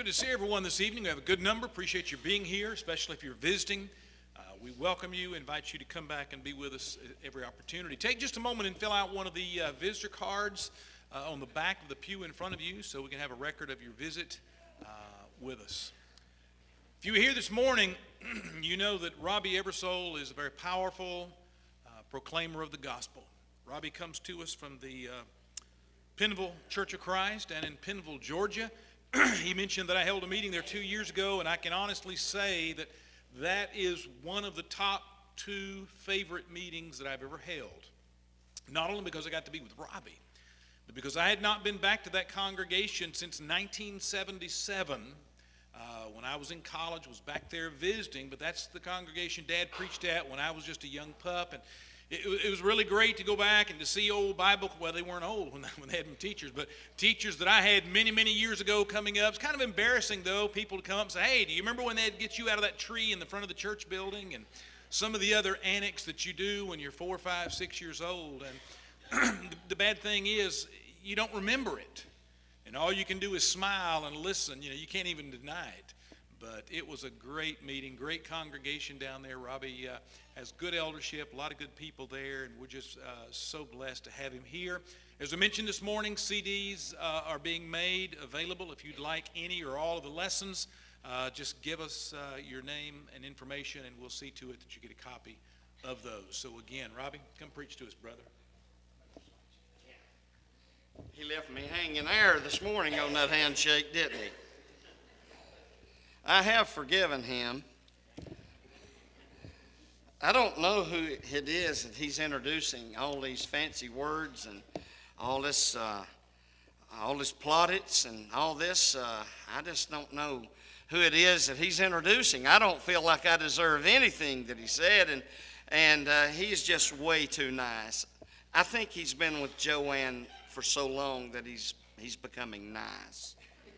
good to see everyone this evening. We have a good number. Appreciate you being here, especially if you're visiting. We welcome you, invite you to come back and be with us at every opportunity. Take just a moment and fill out one of the visitor cards on the back of the pew in front of you so we can have a record of your visit with us. If you were here this morning, you know that Robbie Eversole is a very powerful proclaimer of the gospel. Robbie comes to us from the Pennville Church of Christ and in Pennville, Georgia. He mentioned that I held a meeting there 2 years ago, and I can honestly say that that is one of the top 2 favorite meetings that I've ever held. Not only because I got to be with Robbie, but because I had not been back to that congregation since 1977. When I was in college, was back there visiting, but that's the congregation Dad preached at when I was just a young pup. And it was really great to go back and to see old Bible, well, they weren't old when they had them teachers, but teachers that I had many, many years ago coming up. It's kind of embarrassing, though, people to come up and say, hey, do you remember when they'd get you out of that tree in the front of the church building? And some of the other antics that you do when you're 4, 5, 6 years old. And the bad thing is you don't remember it. And all you can do is smile and listen. You know, you can't even deny it. But it was a great meeting, great congregation down there. Robbie has good eldership, a lot of good people there, and we're just so blessed to have him here. As I mentioned this morning, CDs are being made available. If you'd like any or all of the lessons, just give us your name and information, and we'll see to it that you get a copy of those. So again, Robbie, come preach to us, brother. He left me hanging there this morning on that handshake, didn't he? I have forgiven him. I don't know who it is that he's introducing all these fancy words and all this plaudits and all this. I just don't know who it is that he's introducing. I don't feel like I deserve anything that he said, and he's just way too nice. I think he's been with Joanne for so long that he's becoming nice.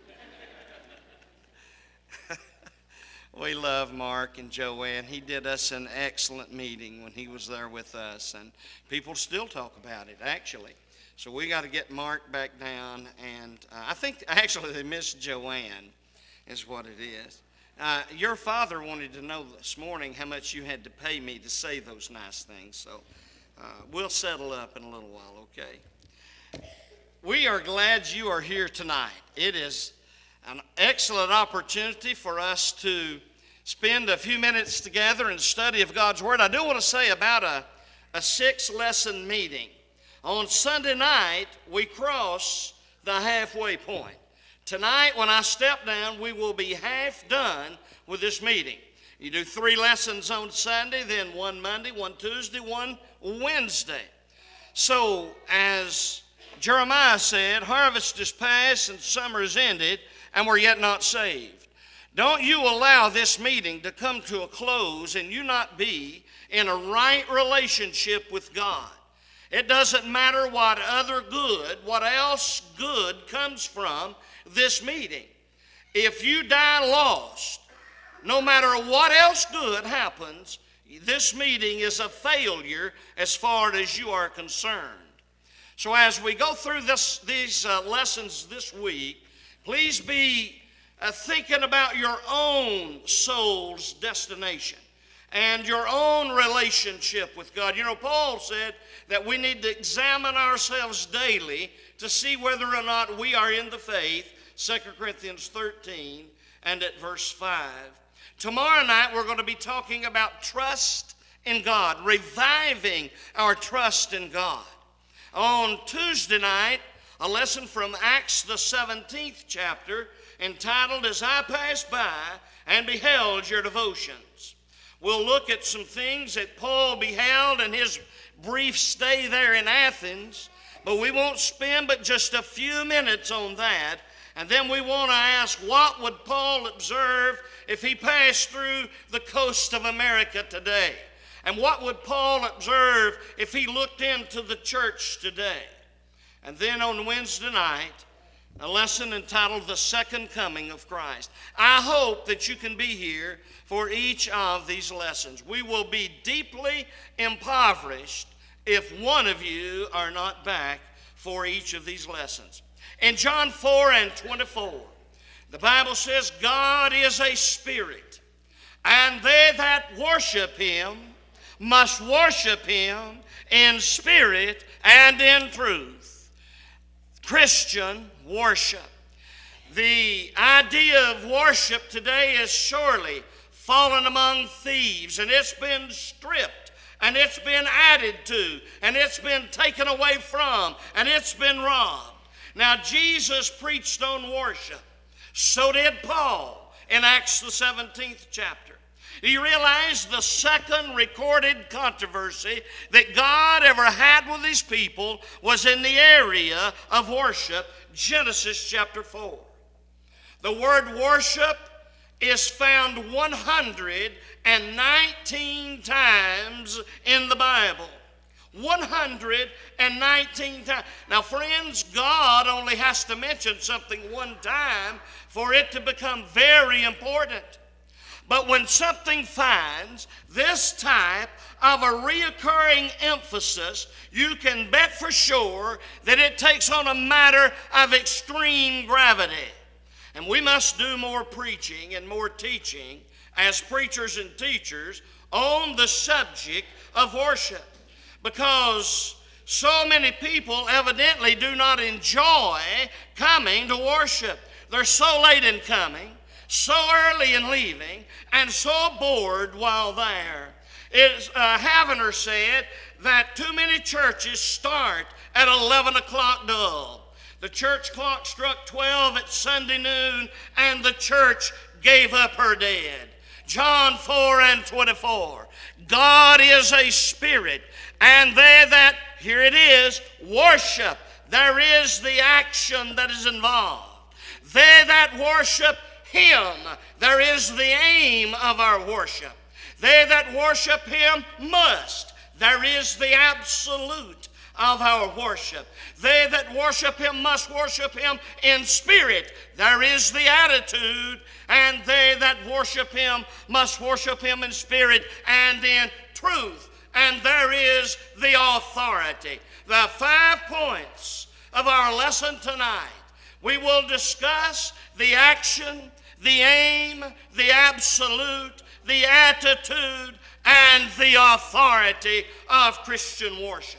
We love Mark and Joanne. He did us an excellent meeting when he was there with us, and people still talk about it, actually. So we got to get Mark back down, and I think actually they missed Joanne is what it is. Your father wanted to know this morning how much you had to pay me to say those nice things, so we'll settle up in a little while, okay? We are glad you are here tonight. It is an excellent opportunity for us to spend a few minutes together in study of God's Word. I do want to say about a 6-lesson meeting. On Sunday night, we cross the halfway point. Tonight, when I step down, we will be half done with this meeting. You do 3 lessons on Sunday, then 1 Monday, 1 Tuesday, 1 Wednesday. So, as Jeremiah said, harvest is past and summer is ended, and we're yet not saved. Don't you allow this meeting to come to a close and you not be in a right relationship with God. It doesn't matter what else good comes from this meeting. If you die lost, no matter what else good happens, this meeting is a failure as far as you are concerned. So as we go through these lessons this week, please be thinking about your own soul's destination and your own relationship with God. You know, Paul said that we need to examine ourselves daily to see whether or not we are in the faith, 2 Corinthians 13 and at verse 5. Tomorrow night we're going to be talking about trust in God, reviving our trust in God. On Tuesday night, a lesson from Acts, the 17th chapter, entitled, As I Passed By and Beheld Your Devotions. We'll look at some things that Paul beheld in his brief stay there in Athens, but we won't spend but just a few minutes on that. And then we want to ask, what would Paul observe if he passed through the coast of America today? And what would Paul observe if he looked into the church today? And then on Wednesday night, a lesson entitled The Second Coming of Christ. I hope that you can be here for each of these lessons. We will be deeply impoverished if one of you are not back for each of these lessons. In John 4 and 24, The Bible says God is a spirit, and they that worship him must worship him in spirit and in truth. Christian worship. The idea of worship today is surely fallen among thieves, and it's been stripped, and it's been added to, and it's been taken away from, and it's been robbed. Now, Jesus preached on worship. So did Paul in Acts the 17th chapter. Do you realize the second recorded controversy that God ever had with his people was in the area of worship? Genesis chapter 4. The word worship is found 119 times in the Bible. 119 times. Now, friends, God only has to mention something one time for it to become very important. But when something finds this type of a reoccurring emphasis, you can bet for sure that it takes on a matter of extreme gravity. And we must do more preaching and more teaching as preachers and teachers on the subject of worship, because so many people evidently do not enjoy coming to worship. They're so late in coming, so early in leaving, and so bored while there. Havener said that too many churches start at 11 o'clock dull. The church clock struck 12 at Sunday noon, and the church gave up her dead. John 4:24. God is a spirit, and they that, here it is, worship. There is the action that is involved. They that worship him, there is the aim of our worship. They that worship him must. There is the absolute of our worship. They that worship him must worship him in spirit. There is the attitude. And they that worship him must worship him in spirit and in truth. And there is the authority. The 5 points of our lesson tonight. We will discuss the action, the aim, the absolute, the attitude, and the authority of Christian worship.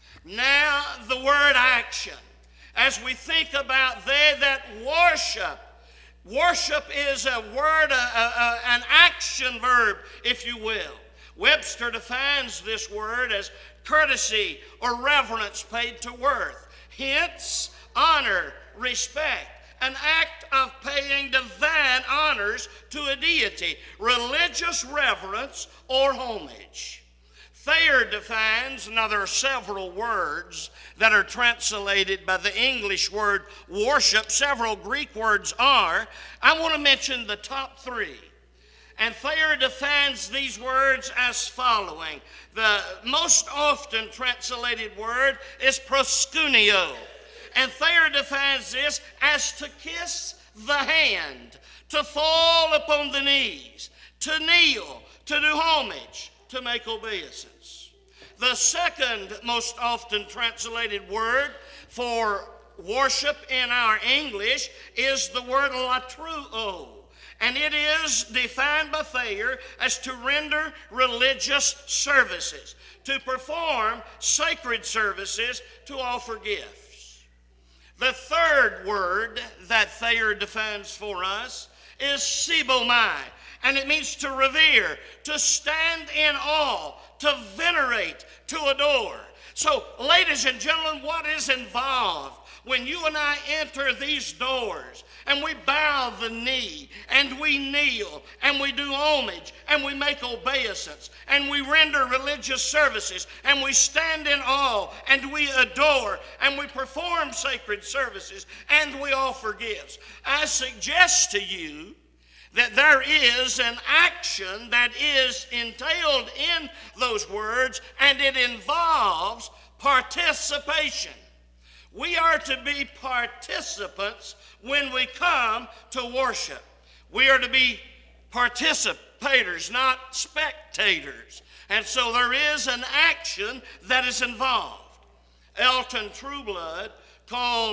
Now, the word action. As we think about they that worship, worship is a word, an action verb, if you will. Webster defines this word as courtesy or reverence paid to worth. Hence, honor, respect, an act of paying divine honors to a deity, religious reverence or homage. Thayer defines, now there are several words that are translated by the English word worship. Several Greek words are. I want to mention the top 3. And Thayer defines these words as following. The most often translated word is proskuneo. And Thayer defines this as to kiss the hand, to fall upon the knees, to kneel, to do homage, to make obeisance. The second most often translated word for worship in our English is the word latruo. And it is defined by Thayer as to render religious services, to perform sacred services, to offer gifts. The third word that Thayer defines for us is sibomai, and it means to revere, to stand in awe, to venerate, to adore. So, ladies and gentlemen, what is involved when you and I enter these doors and we bow the knee and we kneel and we do homage and we make obeisance and we render religious services and we stand in awe and we adore and we perform sacred services and we offer gifts? I suggest to you that there is an action that is entailed in those words, and it involves participation. We are to be participants when we come to worship. We are to be participators, not spectators. And so there is an action that is involved. Elton Trueblood called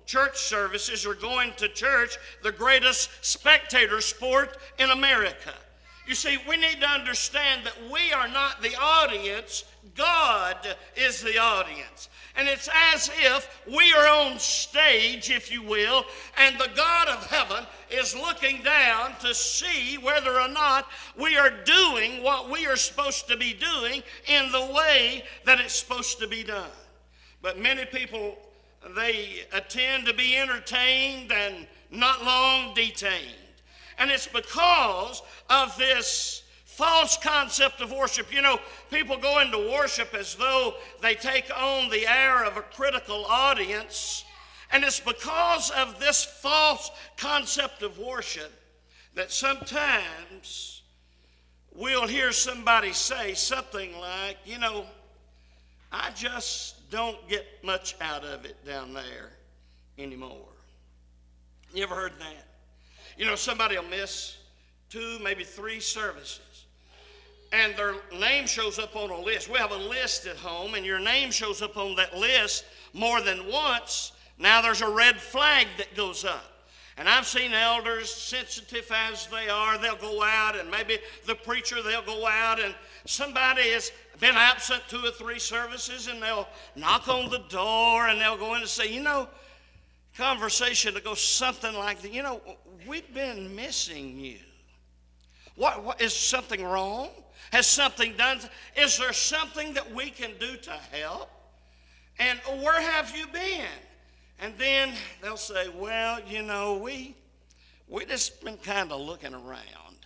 church services or going to church the greatest spectator sport in America. You see, we need to understand that we are not the audience. God is the audience. And it's as if we are on stage, if you will, and the God of heaven is looking down to see whether or not we are doing what we are supposed to be doing in the way that it's supposed to be done. But many people, they attend to be entertained and not long detained. And it's because of this false concept of worship. You know, people go into worship as though they take on the air of a critical audience. And it's because of this false concept of worship that sometimes we'll hear somebody say something like, you know, I just don't get much out of it down there anymore. You ever heard that? You know, somebody will miss 2, maybe 3 services, and their name shows up on a list. We have a list at home, and your name shows up on that list more than once. Now there's a red flag that goes up. And I've seen elders, sensitive as they are, they'll go out, and maybe the preacher, they'll go out, and somebody has been absent 2 or 3 services, and they'll knock on the door, and they'll go in and say, you know, conversation to go something like that. You know, we've been missing you. What is something wrong? Has something done? Is there something that we can do to help? And where have you been? And then they'll say, well, you know, we just been kind of looking around.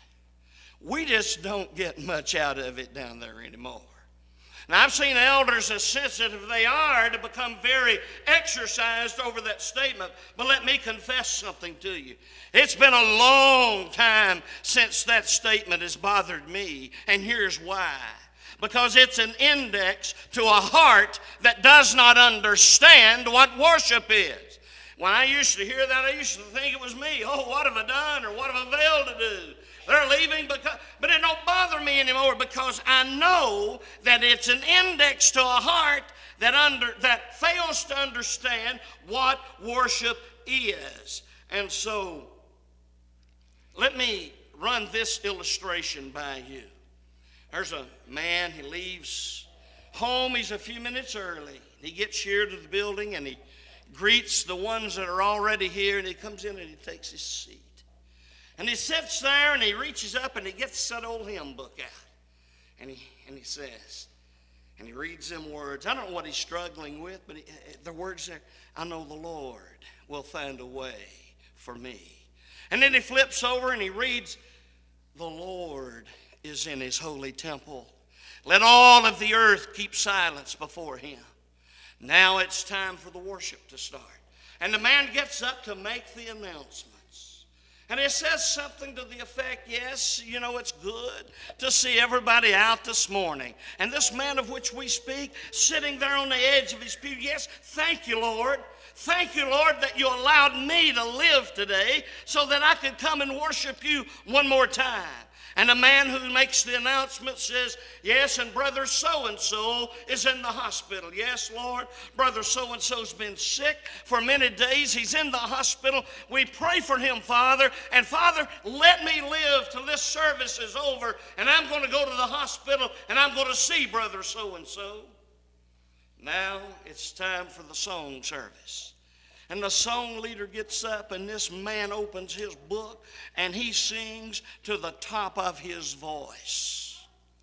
We just don't get much out of it down there anymore. Now, I've seen elders, as sensitive they are, to become very exercised over that statement. But let me confess something to you. It's been a long time since that statement has bothered me, and here's why. Because it's an index to a heart that does not understand what worship is. When I used to hear that, I used to think it was me. Oh, what have I done, or what have I failed to do? They're leaving, but it don't bother me anymore because I know that it's an index to a heart that fails to understand what worship is. And so, let me run this illustration by you. There's a man, he leaves home, he's a few minutes early. He gets here to the building and he greets the ones that are already here, and he comes in and he takes his seat. And he sits there and he reaches up and he gets that old hymn book out. And he says, and he reads them words. I don't know what he's struggling with, but the words there, I know the Lord will find a way for me. And then he flips over and he reads, the Lord is in his holy temple. Let all of the earth keep silence before him. Now it's time for the worship to start. And the man gets up to make the announcement. And it says something to the effect, yes, you know, it's good to see everybody out this morning. And this man of which we speak, sitting there on the edge of his pew, yes, thank you, Lord. Thank you, Lord, that you allowed me to live today so that I could come and worship you one more time. And the man who makes the announcement says, yes, and brother so-and-so is in the hospital. Yes, Lord, brother so-and-so's been sick for many days. He's in the hospital. We pray for him, Father. And Father, let me live till this service is over, and I'm going to go to the hospital, and I'm going to see brother so-and-so. Now it's time for the song service. And the song leader gets up, and this man opens his book, and he sings to the top of his voice.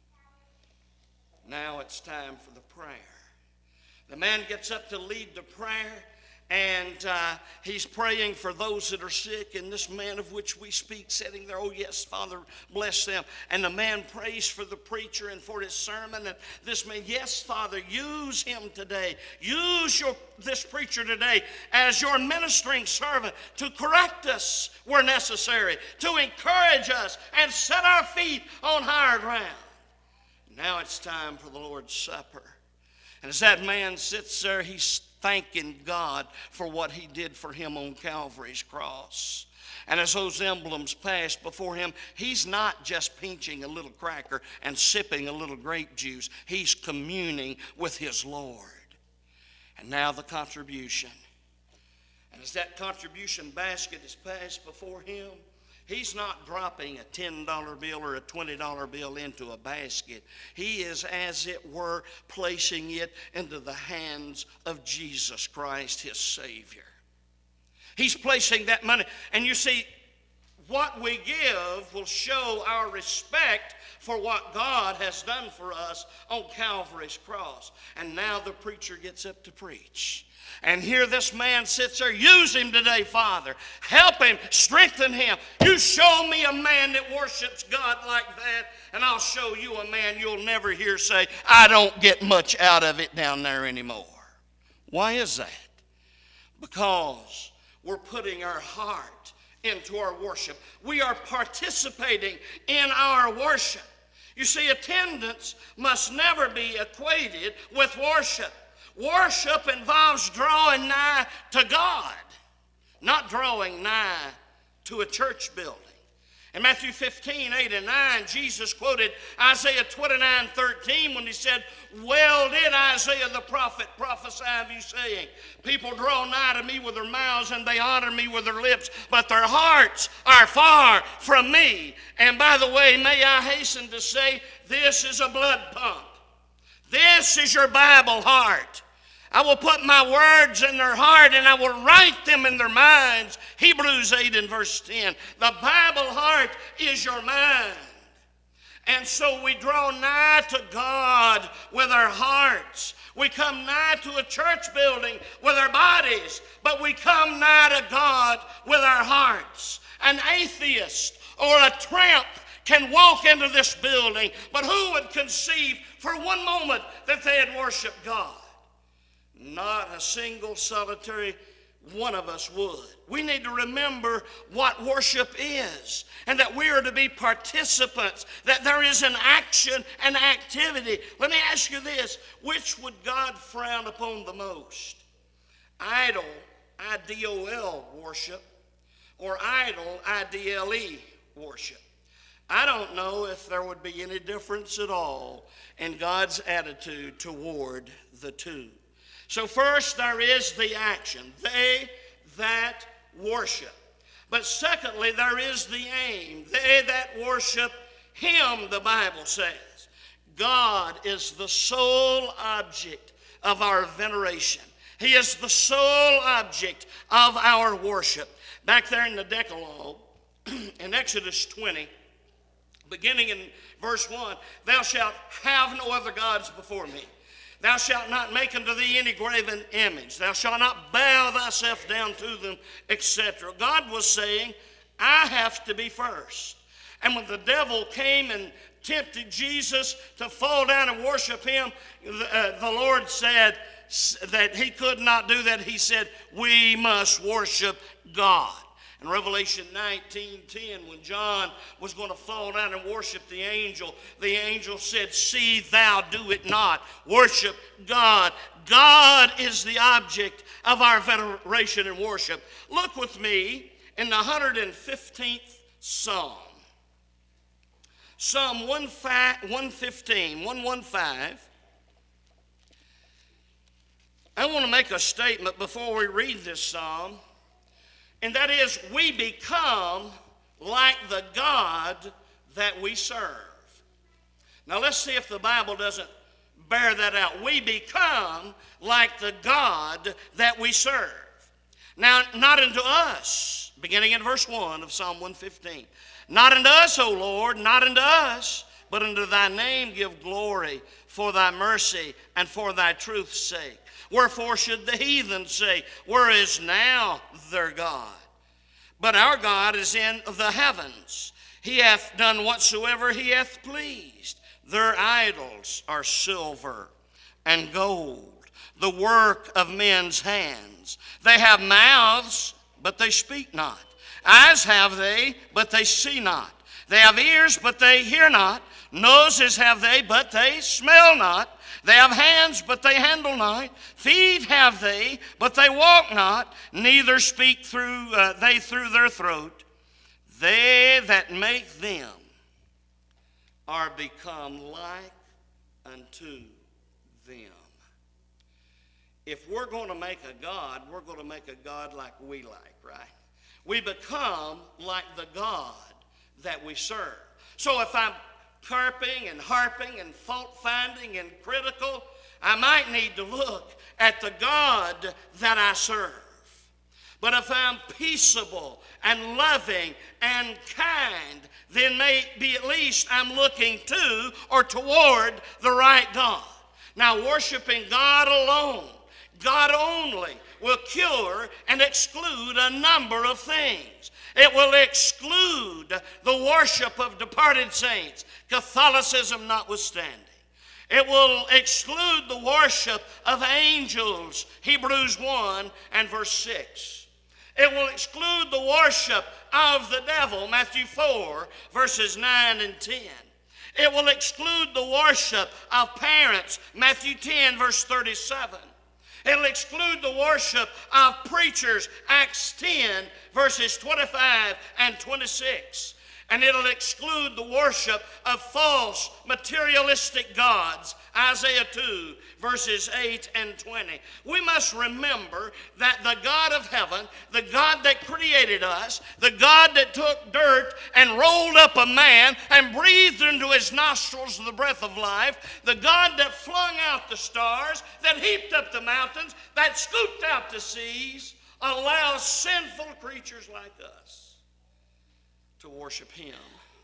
Now it's time for the prayer. The man gets up to lead the prayer, and he's praying for those that are sick. And this man of which we speak sitting there, oh yes, Father, bless them. And the man prays for the preacher and for his sermon. And this man, yes, Father, use him today. Use this preacher today as your ministering servant to correct us where necessary, to encourage us and set our feet on higher ground. Now it's time for the Lord's Supper. And as that man sits there, he's thanking God for what he did for him on Calvary's cross. And as those emblems pass before him, he's not just pinching a little cracker and sipping a little grape juice. He's communing with his Lord. And now the contribution. And as that contribution basket is passed before him, he's not dropping a $10 bill or a $20 bill into a basket. He is, as it were, placing it into the hands of Jesus Christ, his Savior. He's placing that money. And you see, what we give will show our respect for what God has done for us on Calvary's cross. And now the preacher gets up to preach. And here this man sits there. Use him today, Father. Help him. Strengthen him. You show me a man that worships God like that, and I'll show you a man you'll never hear say, I don't get much out of it down there anymore. Why is that? Because we're putting our heart into our worship. We are participating in our worship. You see, attendance must never be equated with worship. Worship involves drawing nigh to God, not drawing nigh to a church building. In Matthew 15, 8 and 9, Jesus quoted Isaiah 29:13 when he said, well did Isaiah the prophet prophesy of you, saying, people draw nigh to me with their mouths and they honor me with their lips, but their hearts are far from me. And by the way, may I hasten to say, this is a blood pump. This is your Bible heart. I will put my words in their heart and I will write them in their minds. Hebrews 8 and verse 10. The Bible heart is your mind. And so we draw nigh to God with our hearts. We come nigh to a church building with our bodies, but we come nigh to God with our hearts. An atheist or a tramp can walk into this building, but who would conceive for one moment that they had worshiped God? Not a single solitary one of us would. We need to remember what worship is, and that we are to be participants, that there is an action and activity. Let me ask you this, which would God frown upon the most? Idle, I-D-O-L worship, or idle, I-D-L-E worship? I don't know if there would be any difference at all in God's attitude toward the two. So first there is the action, they that worship. But secondly, there is the aim, they that worship him, the Bible says. God is the sole object of our veneration. He is the sole object of our worship. Back there in the Decalogue, in Exodus 20, beginning in verse 1, thou shalt have no other gods before me. Thou shalt not make unto thee any graven image. Thou shalt not bow thyself down to them, etc. God was saying, I have to be first. And when the devil came and tempted Jesus to fall down and worship him, the Lord said that he could not do that. He said, we must worship God. In Revelation 19:10, when John was going to fall down and worship the angel said, see thou do it not. Worship God. God is the object of our veneration and worship. Look with me in the 115th Psalm. Psalm 115. I want to make a statement before we read this psalm. And that is, we become like the God that we serve. Now let's see if the Bible doesn't bear that out. We become like the God that we serve. Now, not unto us, beginning in verse 1 of Psalm 115. Not unto us, O Lord, not unto us, but unto thy name give glory for thy mercy and for thy truth's sake. Wherefore should the heathen say, where is now their God? But our God is in the heavens. He hath done whatsoever he hath pleased. Their idols are silver and gold, the work of men's hands. They have mouths, but they speak not. Eyes have they, but they see not. They have ears, but they hear not. Noses have they, but they smell not. They have hands, but they handle not. Feet have they, but they walk not. Neither speak they through their throat. They that make them are become like unto them. if we're going to make a God, we're going to make a God like we like, right? We become like the God that we serve. So if I'm harping and fault-finding and critical, I might need to look at the God that I serve. But if I'm peaceable and loving and kind, then maybe at least I'm looking to or toward the right God. Now, worshiping God alone, God only, will cure and exclude a number of things. It will exclude the worship of departed saints, Catholicism notwithstanding. It will exclude the worship of angels, Hebrews 1 and verse 6. It will exclude the worship of the devil, Matthew 4, verses 9 and 10. It will exclude the worship of parents, Matthew 10, verse 37. It'll exclude the worship of preachers, Acts 10, verses 25 and 26. And it'll exclude the worship of false materialistic gods, Isaiah 2, verses 8 and 20. We must remember that the God of heaven, the God that created us, the God that took dirt and rolled up a man and breathed into his nostrils the breath of life, the God that flung out the stars, that heaped up the mountains, that scooped out the seas, allows sinful creatures like us to worship him.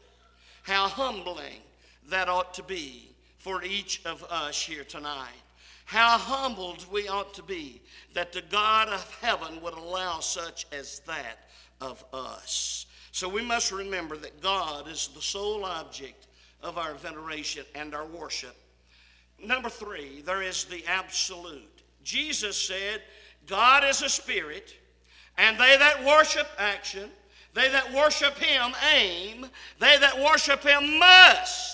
How humbling that ought to be for each of us here tonight. How humbled we ought to be that the God of heaven would allow such as that of us. So we must remember that God is the sole object of our veneration and our worship. Number 3, there is the absolute. Jesus said, God is a spirit, and they that worship action, they that worship him aim, they that worship him must.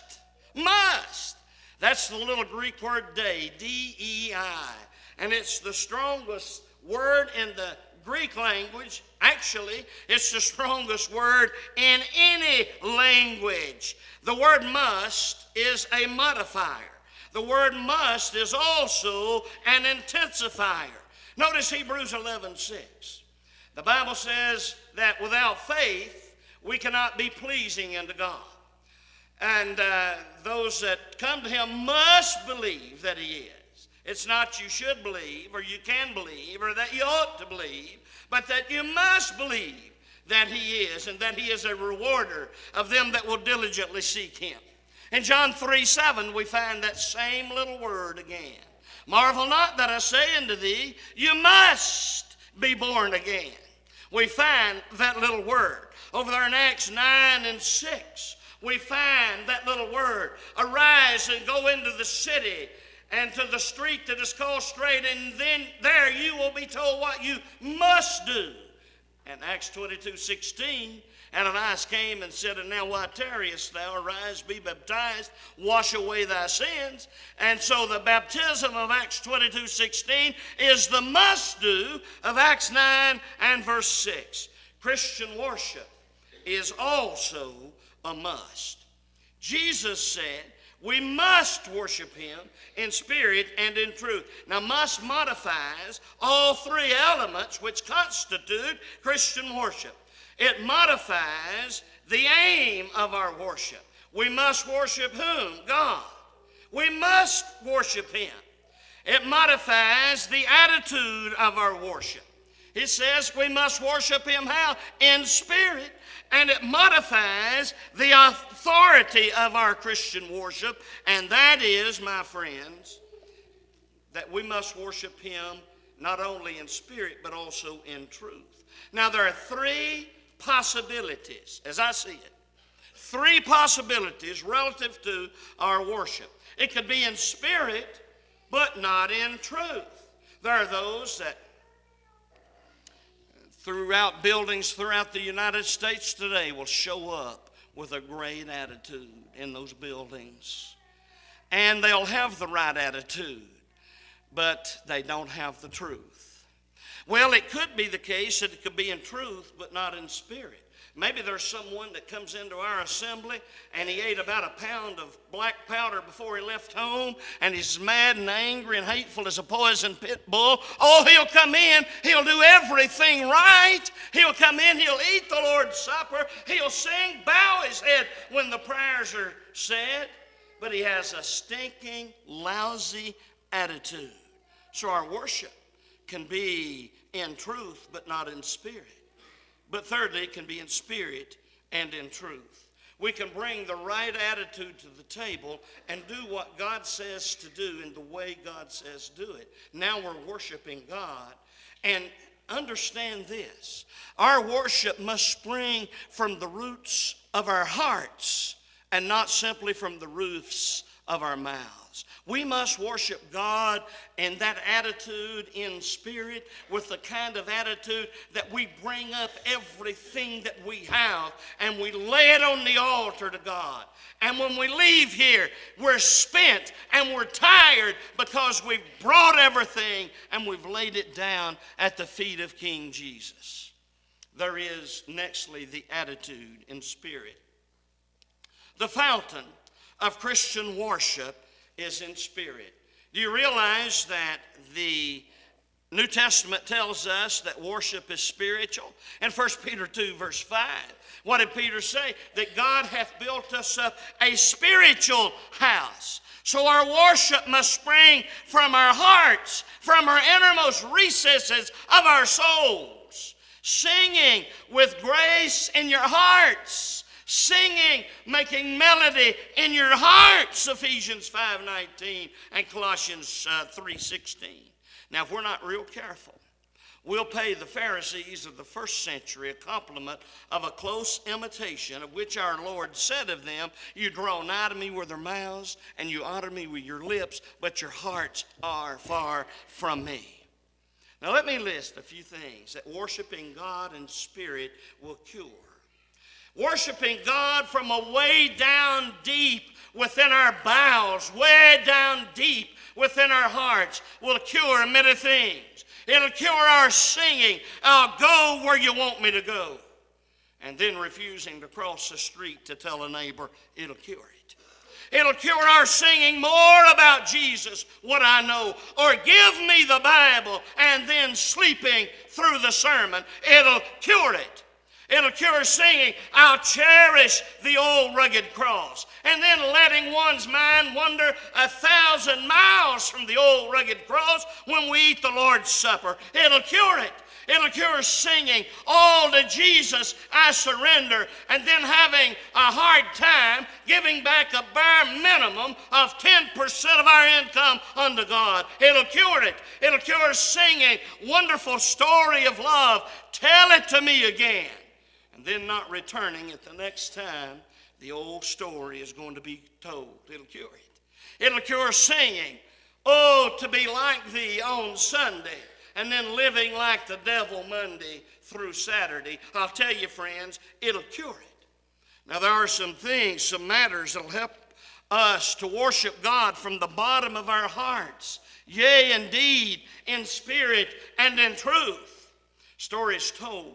That's the little Greek word dei, D-E-I. And it's the strongest word in the Greek language. Actually, it's the strongest word in any language. The word must is a modifier. The word must is also an intensifier. Notice Hebrews 11:6. The Bible says that without faith, we cannot be pleasing unto God. And those that come to him must believe that he is. It's not you should believe or you can believe or that you ought to believe, but that you must believe that he is and that he is a rewarder of them that will diligently seek him. In John 3:7, we find that same little word again. Marvel not that I say unto thee, you must be born again. We find that little word. Over there in Acts 9 and 6, we find that little word. Arise and go into the city and to the street that is called Straight, and then there you will be told what you must do. And Acts 22:16, Ananias came and said, and now why tarriest thou? Arise, be baptized, wash away thy sins. And so the baptism of Acts 22:16 is the must do of Acts 9 and verse 6. Christian worship is also a must. Jesus said we must worship him in spirit and in truth. Now, must modifies all 3 elements which constitute Christian worship. It modifies the aim of our worship. We must worship whom? God. We must worship him. It modifies the attitude of our worship. It says we must worship him how? In spirit. And it modifies the authority of our Christian worship. And that is, my friends, that we must worship him not only in spirit but also in truth. Now, there are 3 possibilities, as I see it. 3 possibilities relative to our worship. It could be in spirit, but not in truth. There are those that throughout buildings throughout the United States today will show up with a great attitude in those buildings. And they'll have the right attitude, but they don't have the truth. Well, it could be the case that it could be in truth, but not in spirit. Maybe there's someone that comes into our assembly and he ate about a pound of black powder before he left home, and he's mad and angry and hateful as a poison pit bull. Oh, he'll come in, he'll do everything right. He'll come in, he'll eat the Lord's Supper, he'll sing, bow his head when the prayers are said, but he has a stinking, lousy attitude. So our worship can be in truth but not in spirit. But thirdly, it can be in spirit and in truth. We can bring the right attitude to the table and do what God says to do in the way God says do it. Now we're worshiping God. And understand this, our worship must spring from the roots of our hearts and not simply from the roofs of our mouths. We must worship God in that attitude in spirit, with the kind of attitude that we bring up everything that we have and we lay it on the altar to God. And when we leave here, we're spent and we're tired because we've brought everything and we've laid it down at the feet of King Jesus. There is, nextly, the attitude in spirit. The fountain of Christian worship is in spirit. Do you realize that the New Testament tells us that worship is spiritual? In 1 Peter 2, verse 5, what did Peter say? That God hath built us up a spiritual house. So our worship must spring from our hearts, from our innermost recesses of our souls. Singing with grace in your hearts. Singing, making melody in your hearts, Ephesians 5:19 and Colossians 3:16. Now, if we're not real careful, we'll pay the Pharisees of the first century a compliment of a close imitation, of which our Lord said of them, you draw nigh to me with your mouths, and you honor me with your lips, but your hearts are far from me. Now, let me list a few things that worshiping God in spirit will cure. Worshiping God from a way down deep within our bowels, way down deep within our hearts, will cure many things. It'll cure our singing, I'll go where you want me to go. And then refusing to cross the street to tell a neighbor, it'll cure it. It'll cure our singing more about Jesus, what I know, or give me the Bible and then sleeping through the sermon. It'll cure it. It'll cure singing, I'll cherish the old rugged cross. And then letting one's mind wander 1,000 miles from the old rugged cross when we eat the Lord's Supper. It'll cure it. It'll cure singing, all to Jesus I surrender, and then having a hard time giving back a bare minimum of 10% of our income unto God. It'll cure it. It'll cure singing, wonderful story of love, tell it to me again. And then not returning at the next time the old story is going to be told. It'll cure it. It'll cure singing, oh, to be like thee on Sunday, and then living like the devil Monday through Saturday. I'll tell you, friends, it'll cure it. Now, there are some things, some matters that'll help us to worship God from the bottom of our hearts. Yea, indeed, in spirit and in truth. Stories told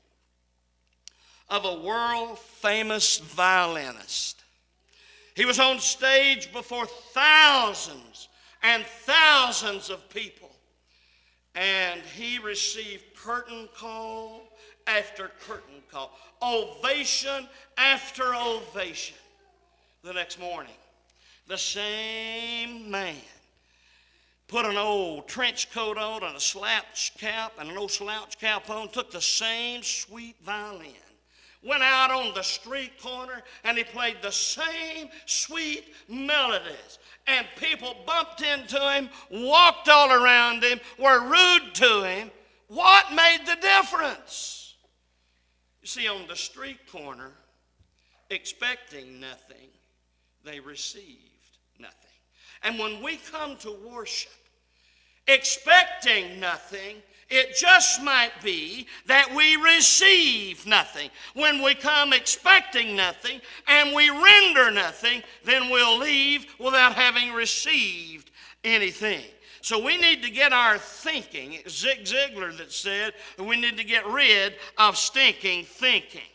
of a world-famous violinist. He was on stage before thousands and thousands of people, and he received curtain call after curtain call, ovation after ovation. The next morning, the same man put an old trench coat on and a slouch cap and an old slouch cap on, took the same sweet violin, went out on the street corner, and he played the same sweet melodies. And people bumped into him, walked all around him, were rude to him. What made the difference? You see, on the street corner, expecting nothing, they received nothing. And when we come to worship, expecting nothing, it just might be that we receive nothing. When we come expecting nothing and we render nothing, then we'll leave without having received anything. So we need to get our thinking. It's Zig Ziglar that said we need to get rid of stinking thinking.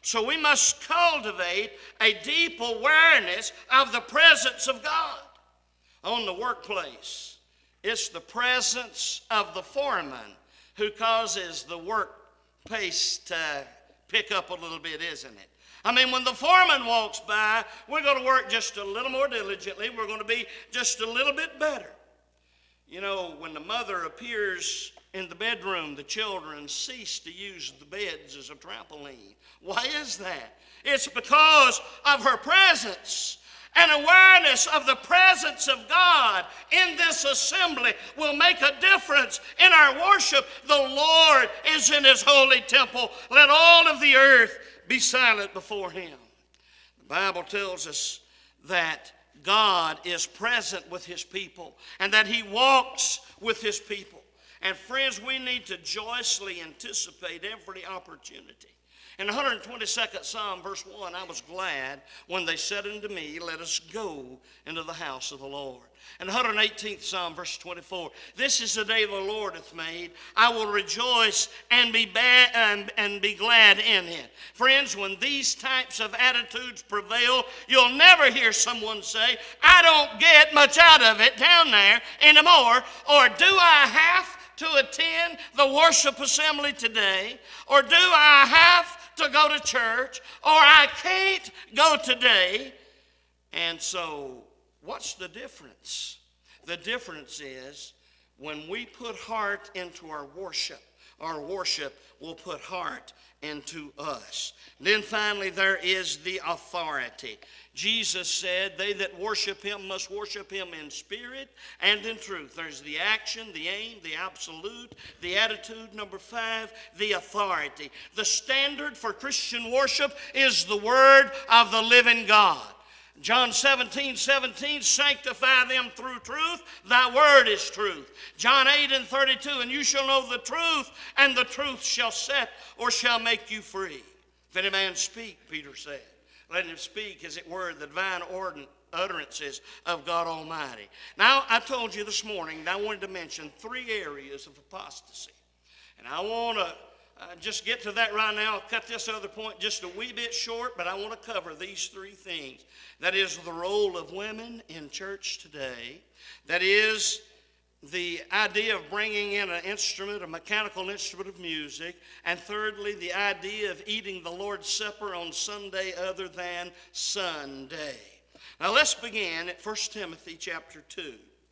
So we must cultivate a deep awareness of the presence of God. On the workplace, it's the presence of the foreman who causes the work pace to pick up a little bit, isn't it? I mean, when the foreman walks by, we're going to work just a little more diligently. We're going to be just a little bit better. You know, when the mother appears in the bedroom, the children cease to use the beds as a trampoline. Why is that? It's because of her presence. An awareness of the presence of God in this assembly will make a difference in our worship. The Lord is in his holy temple. Let all of the earth be silent before him. The Bible tells us that God is present with his people and that he walks with his people. And friends, we need to joyously anticipate every opportunity. In the 122nd Psalm, verse 1, I was glad when they said unto me, let us go into the house of the Lord. In the 118th Psalm, verse 24, this is the day the Lord hath made. I will rejoice and be glad in it. Friends, when these types of attitudes prevail, you'll never hear someone say, I don't get much out of it down there anymore, or do I have to attend the worship assembly today, or do I have to go to church, or I can't go today. And so, what's the difference? The difference is when we put heart into our worship will put heart into us. And then finally, there is the authority. Jesus said, they that worship him must worship him in spirit and in truth. There's the action, the aim, the absolute, the attitude. Number 5, the authority. The standard for Christian worship is the word of the living God. John 17:17, sanctify them through truth. Thy word is truth. John 8:32, and you shall know the truth, and the truth shall set or shall make you free. If any man speak, Peter said, let him speak, as it were, the divine utterances of God Almighty. Now, I told you this morning that I wanted to mention 3 areas of apostasy. And I want to just get to that right now. I'll cut this other point just a wee bit short, but I want to cover these 3 things. That is the role of women in church today. That is the idea of bringing in an instrument, a mechanical instrument of music. And thirdly, the idea of eating the Lord's Supper on Sunday other than Sunday. Now let's begin at 1 Timothy chapter 2.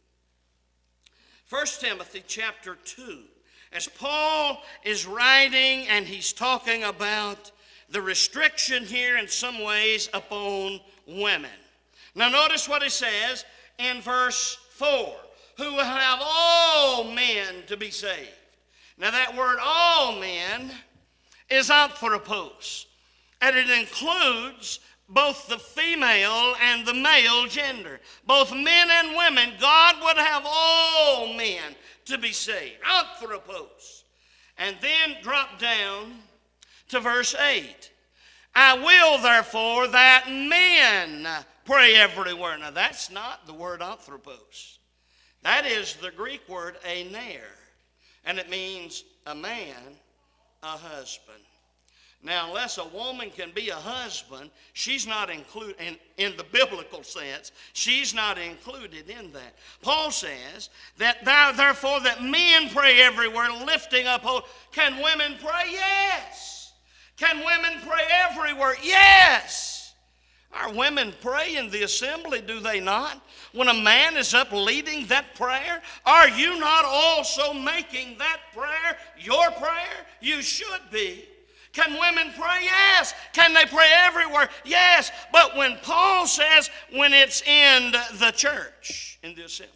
1 Timothy chapter 2. As Paul is writing and he's talking about the restriction here in some ways upon women. Now notice what he says in verse 4. Who will have all men to be saved. Now that word all men is anthropos. And it includes both the female and the male gender. Both men and women, God would have all men to be saved. Anthropos. And then drop down to verse 8. I will therefore that men pray everywhere. Now that's not the word anthropos. That is the Greek word aner, and it means a man, a husband. Now, unless a woman can be a husband, she's not included, in the biblical sense, she's not included in that. Paul says that therefore that men pray everywhere, lifting up hope. Can women pray? Yes. Can women pray everywhere? Yes. Our women pray in the assembly, do they not? When a man is up leading that prayer, are you not also making that prayer your prayer? You should be. Can women pray? Yes. Can they pray everywhere? Yes. But when Paul says when it's in the church, in the assembly,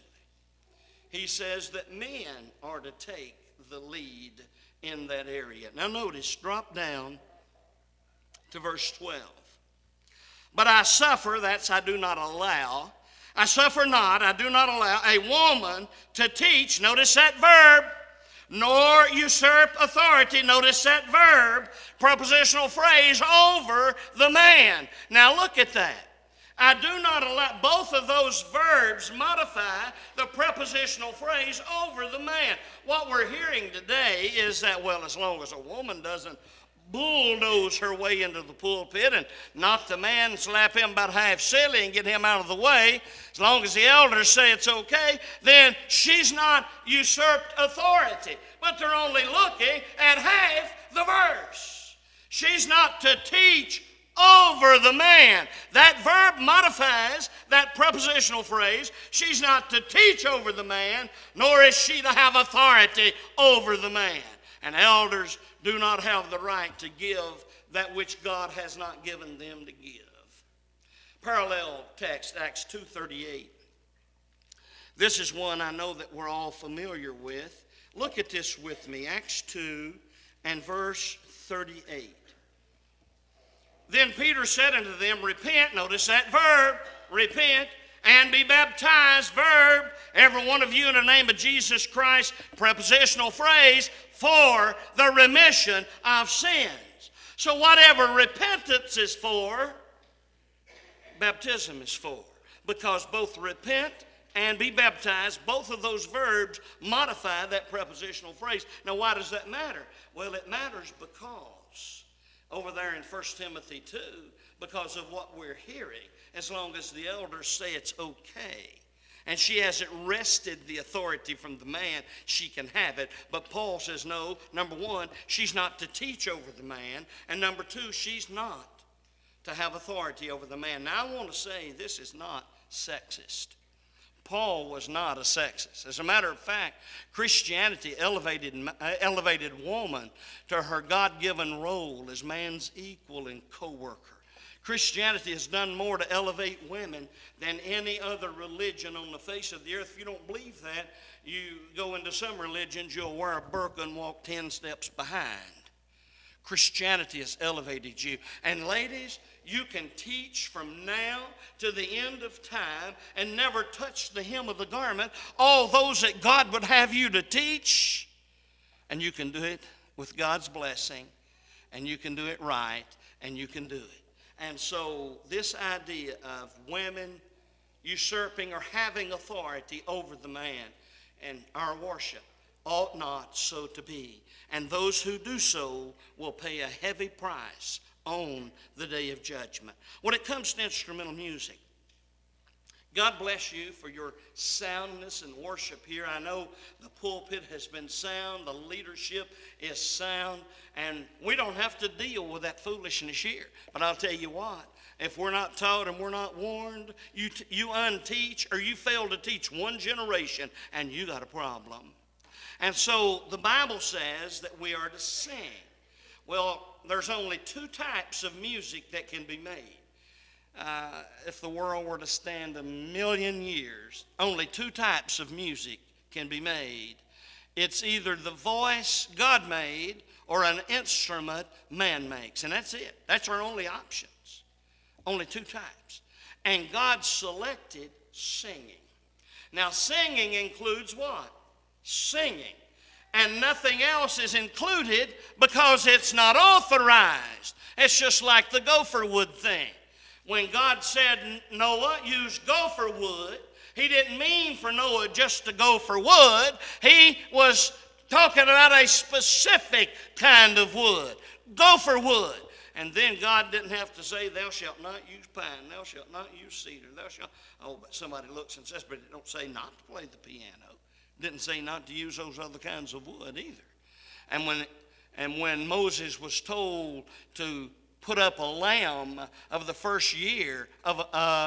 he says that men are to take the lead in that area. Now notice, drop down to verse 12. But I suffer, that's I do not allow. I suffer not, I do not allow a woman to teach, notice that verb, nor usurp authority, notice that verb, prepositional phrase, over the man. Now look at that. I do not allow, both of those verbs modify the prepositional phrase over the man. What we're hearing today is that, well, as long as a woman doesn't bulldoze her way into the pulpit and knock the man, slap him about half silly and get him out of the way, as long as the elders say it's okay, then she's not usurped authority. But they're only looking at half the verse. She's not to teach over the man. That verb modifies that prepositional phrase. She's not to teach over the man, nor is she to have authority over the man. And elders do not have the right to give that which God has not given them to give. Parallel text, Acts 2:38. This is one I know that we're all familiar with. Look at this with me, Acts 2 and verse 38. Then Peter said unto them, repent, notice that verb, repent, and be baptized, verb, every one of you in the name of Jesus Christ, prepositional phrase, for the remission of sins. So whatever repentance is for, baptism is for. Because both repent and be baptized, both of those verbs modify that prepositional phrase. Now why does that matter? Well, it matters because over there in 1 Timothy 2, because of what we're hearing, as long as the elders say it's okay. And she hasn't wrested the authority from the man, she can have it. But Paul says no, number one, she's not to teach over the man. And number two, she's not to have authority over the man. Now I want to say this is not sexist. Paul was not a sexist. As a matter of fact, Christianity elevated woman to her God-given role as man's equal and co-worker. Christianity has done more to elevate women than any other religion on the face of the earth. If you don't believe that, you go into some religions, you'll wear a burqa and walk 10 steps behind. Christianity has elevated you. And ladies, you can teach from now to the end of time and never touch the hem of the garment, all those that God would have you to teach. And you can do it with God's blessing, and you can do it right, and you can do it. And so this idea of women usurping or having authority over the man in our worship ought not so to be. And those who do so will pay a heavy price on the day of judgment. When it comes to instrumental music, God bless you for your soundness and worship here. I know the pulpit has been sound, the leadership is sound, and we don't have to deal with that foolishness here. But I'll tell you what, if we're not taught and we're not warned, you unteach or you fail to teach one generation and you got a problem. And so the Bible says that we are to sing. Well, there's only two types of music that can be made. If the world were to stand 1,000,000 years, only two types of music can be made. It's either the voice God made or an instrument man makes. And that's it. That's our only options. Only two types. And God selected singing. Now, singing includes what? Singing. And nothing else is included because it's not authorized. It's just like the gopher wood thing. When God said, Noah, use gopher wood, he didn't mean for Noah just to go for wood. He was talking about a specific kind of wood, gopher wood. And then God didn't have to say, thou shalt not use pine, thou shalt not use cedar, thou shalt... Oh, but somebody looks and says, but it don't say not to play the piano. Didn't say not to use those other kinds of wood either. And when Moses was told to put up a lamb of the first year, of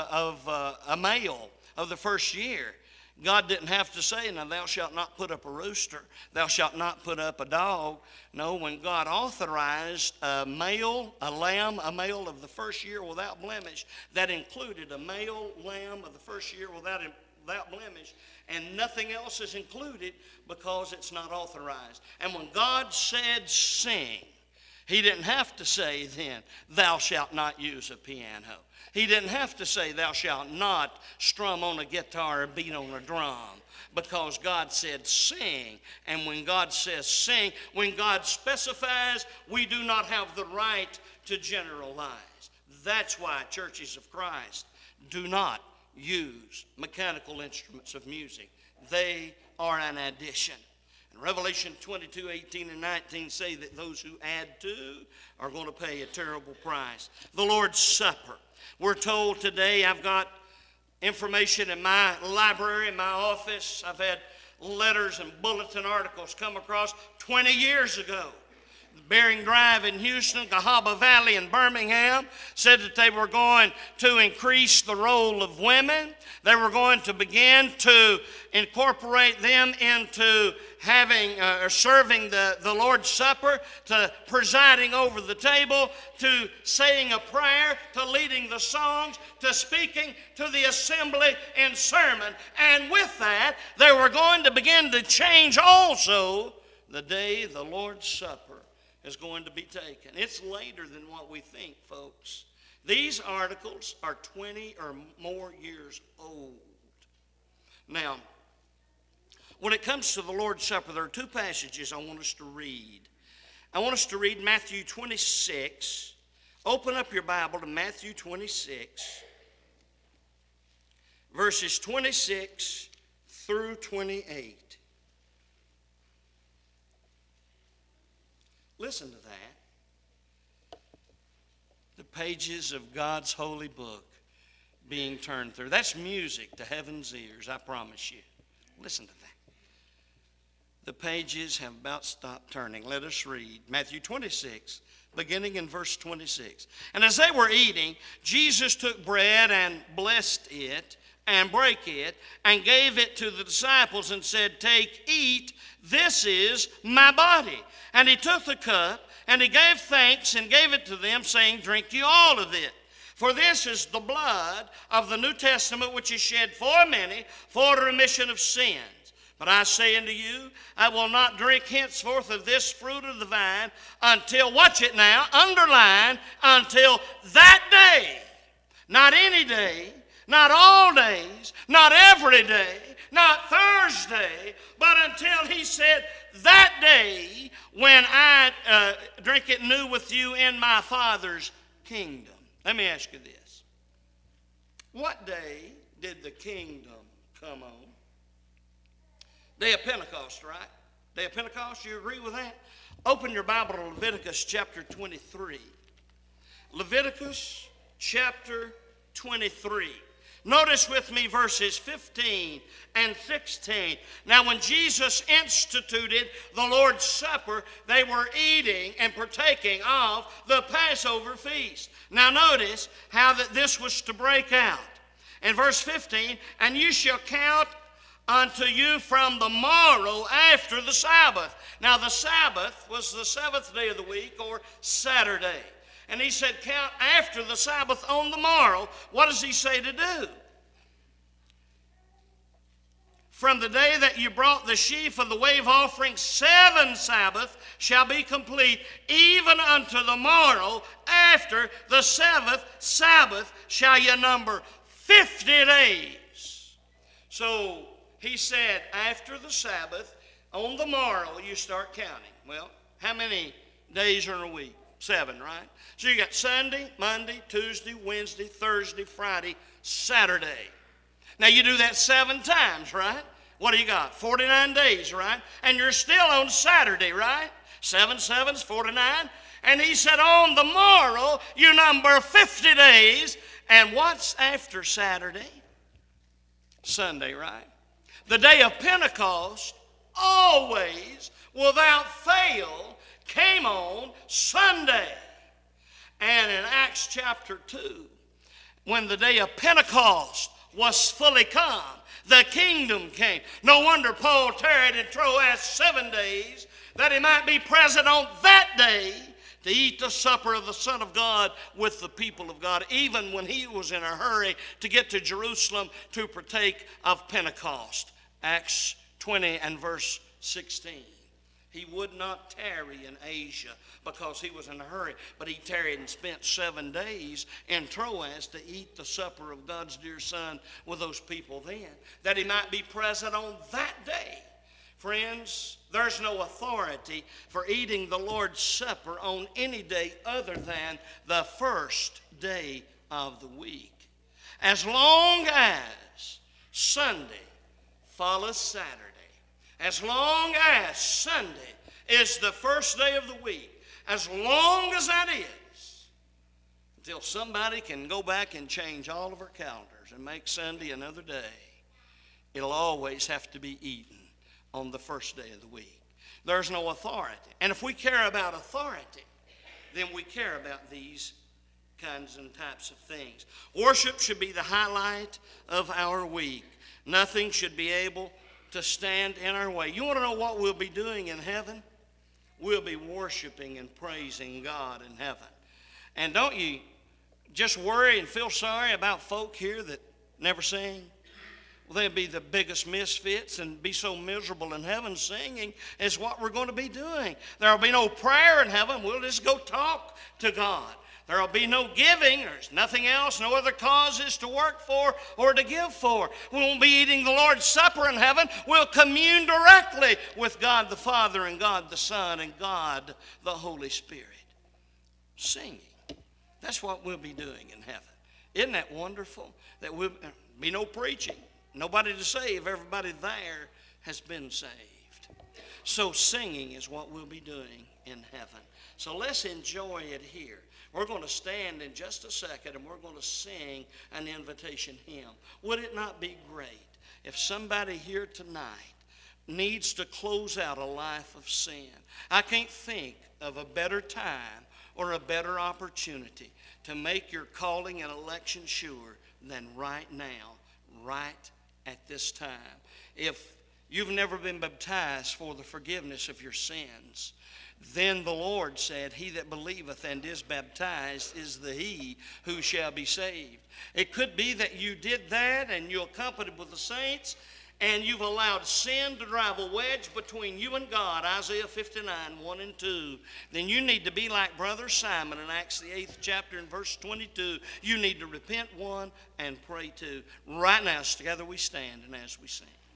a male of the first year, God didn't have to say, now thou shalt not put up a rooster, thou shalt not put up a dog. No, when God authorized a male, a lamb, a male of the first year without blemish, that included a male lamb of the first year without blemish, and nothing else is included because it's not authorized. And when God said sing, he didn't have to say then, thou shalt not use a piano. He didn't have to say, thou shalt not strum on a guitar or beat on a drum, because God said sing. And when God says sing, when God specifies, we do not have the right to generalize. That's why churches of Christ do not use mechanical instruments of music. They are an addition. And Revelation 22:18 and 19 say that those who add to are going to pay a terrible price. The Lord's Supper. We're told today, I've got information in my library, in my office. I've had letters and bulletin articles come across 20 years ago. Bering Drive in Houston, Cahaba Valley in Birmingham said that they were going to increase the role of women. They were going to begin to incorporate them into having or serving the Lord's Supper, to presiding over the table, to saying a prayer, to leading the songs, to speaking to the assembly in sermon. And with that, they were going to begin to change also the day the Lord's Supper is going to be taken. It's later than what we think, folks. These articles are 20 or more years old. Now, when it comes to the Lord's Supper, there are two passages I want us to read. I want us to read Matthew 26. Open up your Bible to Matthew 26, verses 26 through 28. Listen to that. The pages of God's holy book being turned through. That's music to heaven's ears, I promise you. Listen to that. The pages have about stopped turning. Let us read Matthew 26, beginning in verse 26. And as they were eating, Jesus took bread and blessed it and brake it and gave it to the disciples and said, "Take, eat, this is my body." And he took the cup and he gave thanks and gave it to them, saying, "Drink you all of it. For this is the blood of the New Testament, which is shed for many for the remission of sins. But I say unto you, I will not drink henceforth of this fruit of the vine until," watch it now, underline, "until that day," not any day, not all days, not every day, not Thursday, but until he said, "That day when I drink it new with you in my Father's kingdom." Let me ask you this. What day did the kingdom come on? Day of Pentecost, right? Day of Pentecost, you agree with that? Open your Bible to Leviticus chapter 23. Leviticus chapter 23. Notice with me verses 15 and 16. Now, when Jesus instituted the Lord's Supper, they were eating and partaking of the Passover feast. Now, notice how that this was to break out. In verse 15, "And you shall count unto you from the morrow after the Sabbath." Now, the Sabbath was the seventh day of the week, or Saturday. And he said, count after the Sabbath on the morrow. What does he say to do? "From the day that you brought the sheaf of the wave offering, 7 Sabbaths shall be complete, even unto the morrow after the 7th Sabbath shall you number 50 days. So he said, after the Sabbath, on the morrow you start counting. Well, how many days are in a week? 7, right? So you got Sunday, Monday, Tuesday, Wednesday, Thursday, Friday, Saturday. Now you do that 7 times, right? What do you got? 49 days, right? And you're still on Saturday, right? 7 7's 49. And he said, on the morrow you number 50 days. And what's after Saturday? Sunday, right? The day of Pentecost always, without fail, came on Sunday. And in Acts chapter 2, when the day of Pentecost was fully come, the kingdom came. No wonder Paul tarried in Troas 7 days, that he might be present on that day to eat the supper of the Son of God with the people of God, even when he was in a hurry to get to Jerusalem to partake of Pentecost. Acts 20 and verse 16. He would not tarry in Asia because he was in a hurry, but he tarried and spent 7 days in Troas to eat the supper of God's dear Son with those people then, that he might be present on that day. Friends, there's no authority for eating the Lord's Supper on any day other than the first day of the week. As long as Sunday follows Saturday, As long as Sunday is the first day of the week, as long as that is, until somebody can go back and change all of our calendars and make Sunday another day, it'll always have to be eaten on the first day of the week. There's no authority. And if we care about authority, then we care about these kinds and types of things. Worship should be the highlight of our week. Nothing should be able to stand in our way. You want to know what we'll be doing in heaven? We'll be worshiping and praising God in heaven. And don't you just worry and feel sorry about folk here that never sing? Well, they'll be the biggest misfits and be so miserable in heaven. Singing is what we're going to be doing. There will be no prayer in heaven. We'll just go talk to God. There will be no giving. There's nothing else, no other causes to work for or to give for. We won't be eating the Lord's Supper in heaven. We'll commune directly with God the Father and God the Son and God the Holy Spirit. Singing. That's what we'll be doing in heaven. Isn't that wonderful? That we'll be no preaching. Nobody to save. Everybody there has been saved. So singing is what we'll be doing in heaven. So let's enjoy it here. We're going to stand in just a second and we're going to sing an invitation hymn. Would it not be great if somebody here tonight needs to close out a life of sin? I can't think of a better time or a better opportunity to make your calling and election sure than right now, right at this time. If you've never been baptized for the forgiveness of your sins, then the Lord said, he that believeth and is baptized is the he who shall be saved. It could be that you did that and you accompanied with the saints and you've allowed sin to drive a wedge between you and God, Isaiah 59, 1 and 2. Then you need to be like Brother Simon in Acts the 8th chapter and verse 22. You need to repent, one, and pray, two. Right now, together we stand and as we sing.